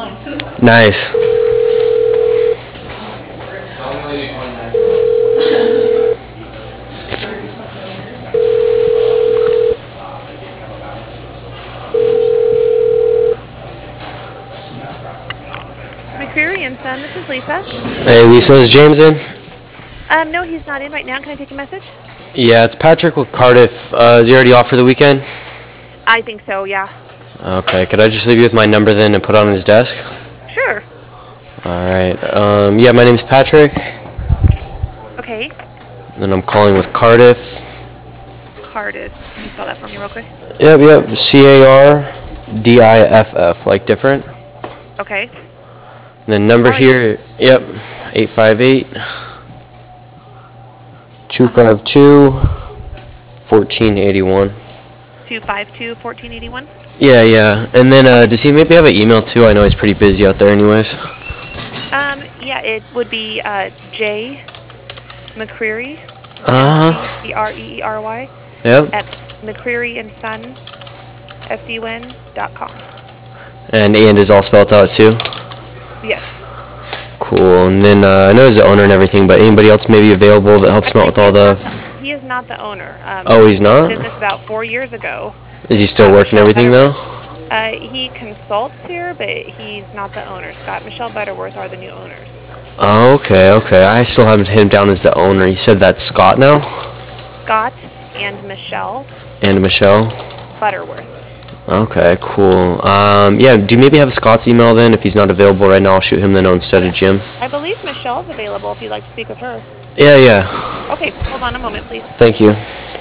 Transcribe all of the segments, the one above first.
Nice. McCreary and Son, this is Lisa. Hey, Lisa, is James in? No, he's not in right now. Can I take a message? Yeah, it's Patrick with Cardiff. Is he already off for the weekend? I think so, yeah. Okay, could I just leave you with my number then and put it on his desk? Sure. Alright, yeah, my name's Patrick. Okay. And I'm calling with Cardiff. Cardiff. Can you spell that for me real quick? Yep, Cardiff, like different. Okay. And the number here, yep, 858-252-1481. 252-1481? Yeah. And then, does he maybe have an email too? I know he's pretty busy out there anyways. Yeah, it would be J. McCreary. McCreery. Yep. At McCreary and Son, SUN.com. And is all spelled out too? Yes. Cool. And then I know he's the owner and everything, but anybody else maybe available that helps him out with all the... He is not the owner. Oh, he's not? He did this about 4 years ago. Is he still working everything though? He consults here, but he's not the owner. Scott and Michelle Butterworth are the new owners. Oh, okay. I still haven't hit him down as the owner. You said that's Scott now? Scott and Michelle. And Michelle? Butterworth. Okay, cool. Yeah, do you maybe have Scott's email then? If he's not available right now, I'll shoot him the note instead of Jim. I believe Michelle's available if you'd like to speak with her. Yeah. Okay, hold on a moment, please. Thank you.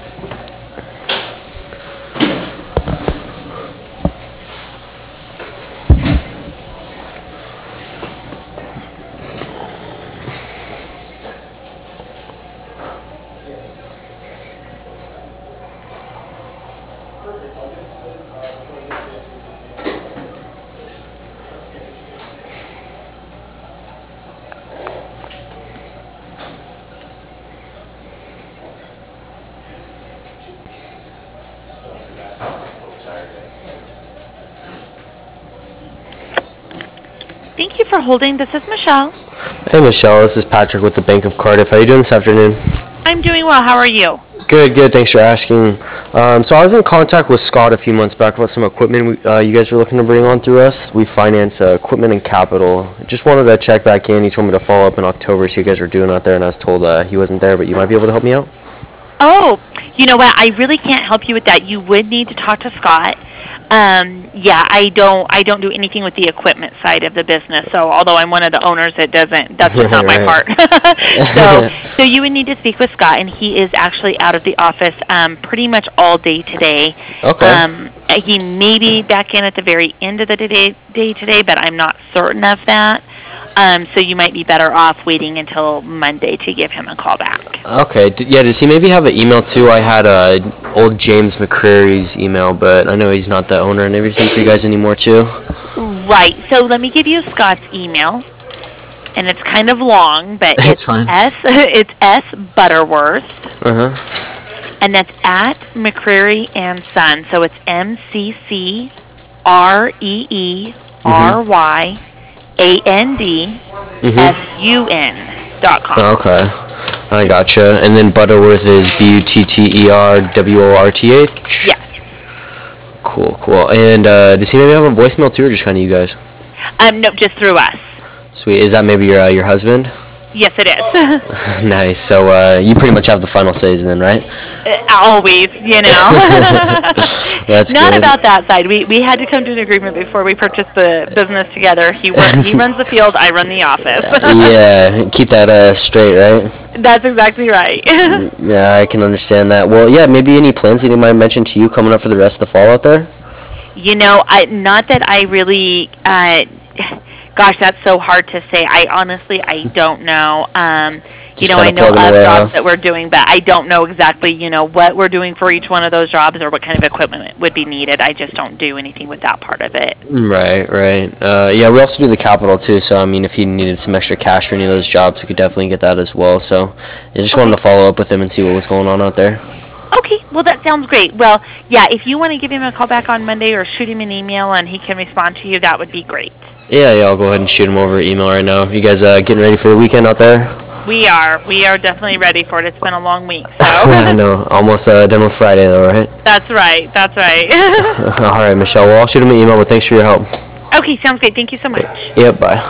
Thank you for holding. This is Michelle. Hey Michelle, this is Patrick with the Bank of Cardiff. How are you doing this afternoon? I'm doing well. How are you? Good. Thanks for asking. So I was in contact with Scott a few months back about some equipment you guys were looking to bring on through us. We finance equipment and capital. Just wanted to check back in. He told me to follow up in October, see what you guys were doing out there, and I was told he wasn't there, but you might be able to help me out. Oh, you know what? I really can't help you with that. You would need to talk to Scott. Yeah, I don't do anything with the equipment side of the business. So although I'm one of the owners, that's just not my part. So you would need to speak with Scott, and he is actually out of the office pretty much all day today. Okay. He may be back in at the very end of the day today, but I'm not certain of that. So you might be better off waiting until Monday to give him a call back. Okay. Does he maybe have an email too? I had old James McCreary's email, but I know he's not the owner and everything for you guys anymore too. Right. So let me give you Scott's email, and it's kind of long, but it's fine. It's S Butterworth. And that's at McCreary and Son. So it's McCreeryandSun.com. Okay. I gotcha. And then Butterworth is Butterworth? Yes. Cool. And does he maybe have a voicemail too, or just kind of you guys? No, just through us. Sweet. Is that maybe your husband? Yes, it is. Nice. So you pretty much have the final says then, right? Always, That's Not good. about that side. We had to come to an agreement before we purchased the business together. He runs the field, I run the office. Yeah, keep that straight, right? That's exactly right. Yeah, I can understand that. Well, yeah, maybe any plans that he might mention to you coming up for the rest of the fall out there? Not that I really... Gosh, that's so hard to say. I don't know. I know of jobs that we're doing, but I don't know exactly, what we're doing for each one of those jobs or what kind of equipment would be needed. I just don't do anything with that part of it. Right. Yeah, we also do the capital too, so, if he needed some extra cash for any of those jobs, we could definitely get that as well. So, I just wanted to follow up with him and see what was going on out there. Okay, well, that sounds great. Well, yeah, if you want to give him a call back on Monday or shoot him an email and he can respond to you, that would be great. Yeah, I'll go ahead and shoot him over email right now. You guys getting ready for the weekend out there? We are definitely ready for it. It's been a long week, so. I know, almost done with Friday though, right? That's right. All right, Michelle. Well, I'll shoot him an email, but thanks for your help. Okay, sounds great. Thank you so much. Yep, bye.